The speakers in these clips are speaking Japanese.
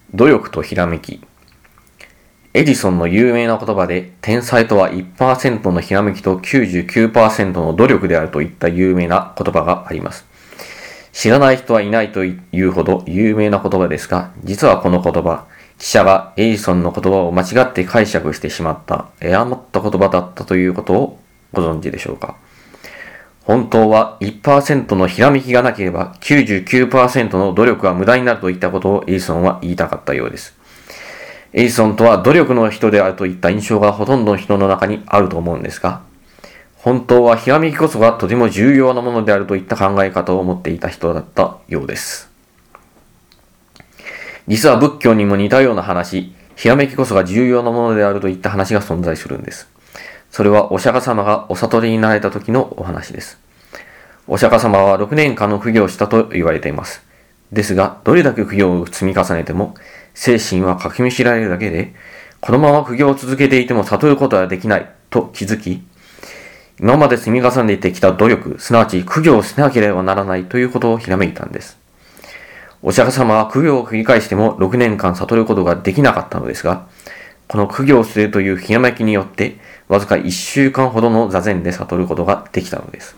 努力とひらめき。エジソンの有名な言葉で、天才とは 1% のひらめきと 99% の努力であるといった有名な言葉があります。知らない人はいないというほど有名な言葉ですが、実はこの言葉、記者がエジソンの言葉を間違って解釈してしまった誤った言葉だったということをご存知でしょうか。本当は 1% のひらめきがなければ 99% の努力は無駄になるといったことをエジソンは言いたかったようです。エジソンとは努力の人であるといった印象がほとんどの人の中にあると思うんですが、本当はひらめきこそがとても重要なものであるといった考え方を持っていた人だったようです。実は仏教にも似たような話、ひらめきこそが重要なものであるといった話が存在するんです。それはお釈迦様がお悟りになられた時のお話です。お釈迦様は6年間の苦行をしたと言われています。ですが、どれだけ苦行を積み重ねても、精神はかきむしられるだけで、このまま苦行を続けていても悟ることはできないと気づき、今まで積み重ねてきた努力、すなわち苦行をしなければならないということをひらめいたんです。お釈迦様は苦行を繰り返しても6年間悟ることができなかったのですが、この苦行をするというひらめきによって、わずか1週間ほどの座禅で悟ることができたのです。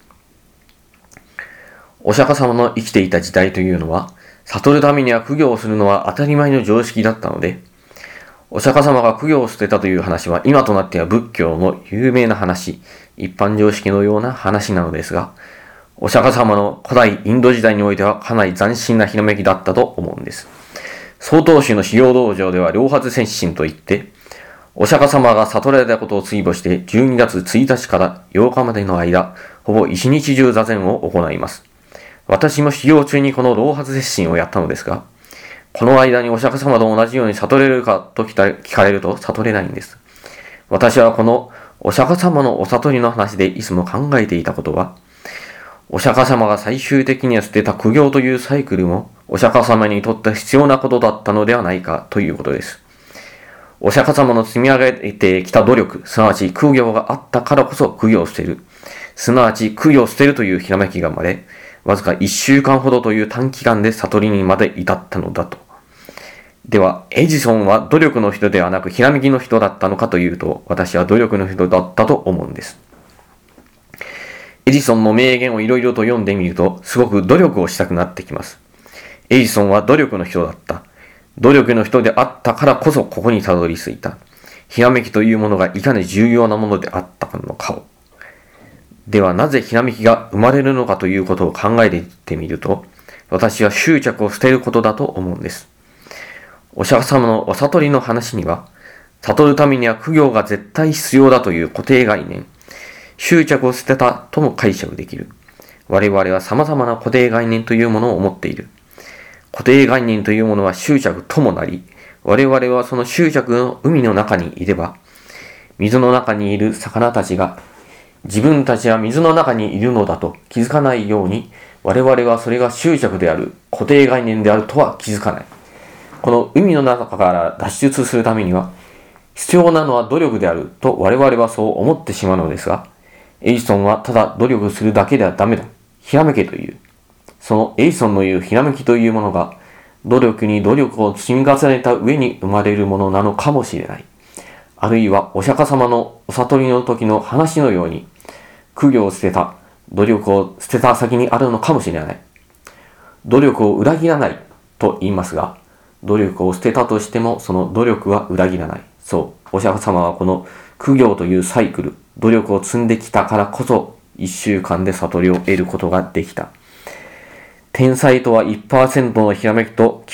お釈迦様の生きていた時代というのは、悟るためには苦行をするのは当たり前の常識だったので、お釈迦様が苦行を捨てたという話は今となっては仏教の有名な話、一般常識のような話なのですが、お釈迦様の古代インド時代においてはかなり斬新なひらめきだったと思うんです。曹洞宗の修行道場では両発摂心といって、お釈迦様が悟られたことを追慕して12月1日から8日までの間、ほぼ一日中座禅を行います。私も修行中にこの老発摂心をやったのですが、この間にお釈迦様と同じように悟れるかと聞かれると悟れないんです。私はこのお釈迦様のお悟りの話でいつも考えていたことは、お釈迦様が最終的には捨てた苦行というサイクルもお釈迦様にとって必要なことだったのではないかということです。お釈迦様の積み上げてきた努力、すなわち苦行があったからこそ苦行を捨てる。すなわち苦行を捨てるというひらめきが生まれ、わずか1週間ほどという短期間で悟りにまで至ったのだと。では、エジソンは努力の人ではなくひらめきの人だったのかというと、私は努力の人だったと思うんです。エジソンの名言をいろいろと読んでみると、すごく努力をしたくなってきます。エジソンは努力の人だった。努力の人であったからこそここにたどり着いた。ひらめきというものがいかに重要なものであったのかを。ではなぜひらめきが生まれるのかということを考えていってみると、私は執着を捨てることだと思うんです。お釈迦様のお悟りの話には、悟るためには苦行が絶対必要だという固定概念、執着を捨てたとも解釈できる。我々は様々な固定概念というものを持っている。固定概念というものは執着ともなり、我々はその執着の海の中にいれば、水の中にいる魚たちが自分たちは水の中にいるのだと気づかないように、我々はそれが執着である、固定概念であるとは気づかない。この海の中から脱出するためには、必要なのは努力であると我々はそう思ってしまうのですが、エジソンはただ努力するだけではダメだ。ひらめけという。そのエジソンの言うひらめきというものが、努力に努力を積み重ねた上に生まれるものなのかもしれない。あるいはお釈迦様のお悟りの時の話のように、苦行を捨てた、努力を捨てた先にあるのかもしれない。努力を裏切らないと言いますが、努力を捨てたとしてもその努力は裏切らない。そう、お釈迦様はこの苦行というサイクル、努力を積んできたからこそ、1週間で悟りを得ることができた。天才とは 1% のひらめきと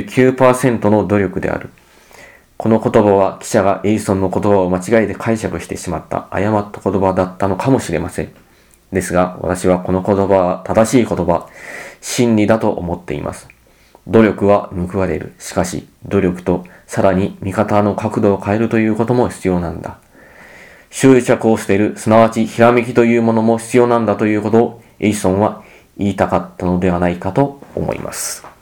99% の努力である。この言葉は記者がエジソンの言葉を間違えて解釈してしまった誤った言葉だったのかもしれません。ですが、私はこの言葉は正しい言葉、真理だと思っています。努力は報われる。しかし、努力とさらに見方の角度を変えるということも必要なんだ。執着を捨てる、すなわちひらめきというものも必要なんだということをエジソンは言いたかったのではないかと思います。